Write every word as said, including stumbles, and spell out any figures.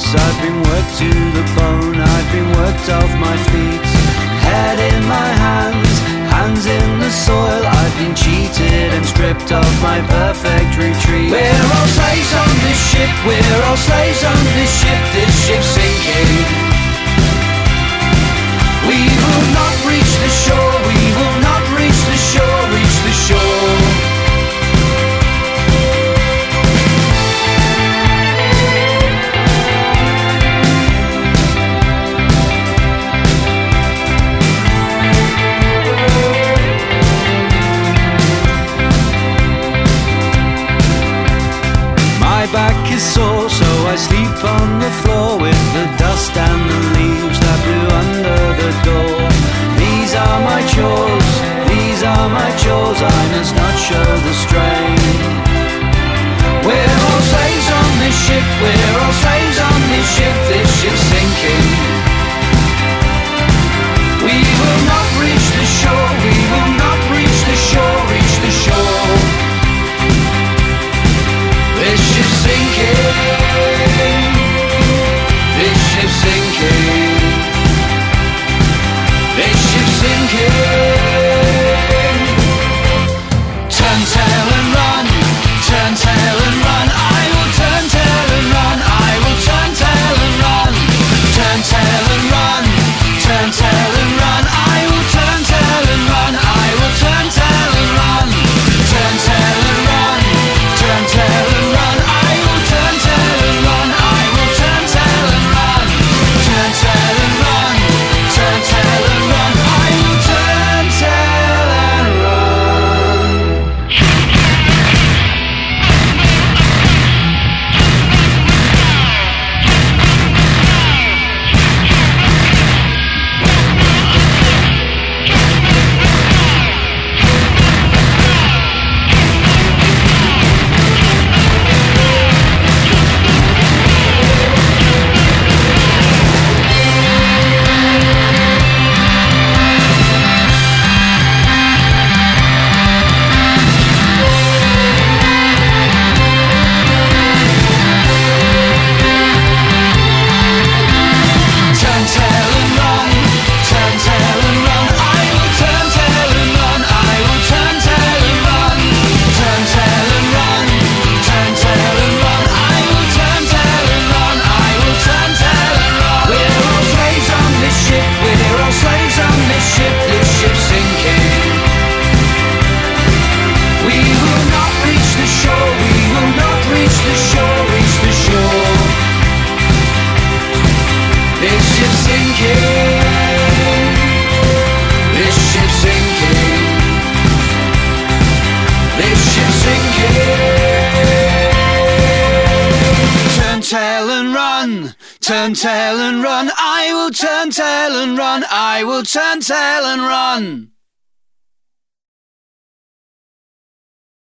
I've been worked to the bone, I've been worked off my feet. Head in my hands, hands in the soil. I've been cheated and stripped of my perfect retreat. We're all slaves on this ship, we're all slaves on this ship. This ship's sinking. We will not reach the shore, we will not reach the shore, reach the shore. My back is sore, so I sleep on the floor with the dust and the leaves that blew under the door. These are my chores, these are my chores, I must not show the strain. We're all slaves on this ship, we're all slaves on this ship, this ship's sinking. We will not reach the shore, we will not reach the shore, reach the shore. This ship's sinking, this ship's sinking, this ship's sinking. Turn tail and run, turn tail and run. I will turn tail and run, I will turn tail and run. Turn tail and run, turn tail and run. I will turn tail and run, I will turn tail and run. Turn tail and run, turn tail and run. I will turn tail and run, I will turn tail and run. Turn tail and run, turn tail and run. I will turn tail and run. Turn tail and run, turn tail and run. I will turn tail and run, I will turn tail and run. Turn tail and run, turn tail and run. I will turn tail and run, I will turn tail and run. We're all slaves on this ship, we're all slaves on this ship, this ship's sinking. We will not reach the shore, we will not reach the shore, reach the shore. This ship's sinking, this ship's sinking, this ship's sinking. Turn tail and run, turn tail and run. I will turn tail and run, I will turn tail and run.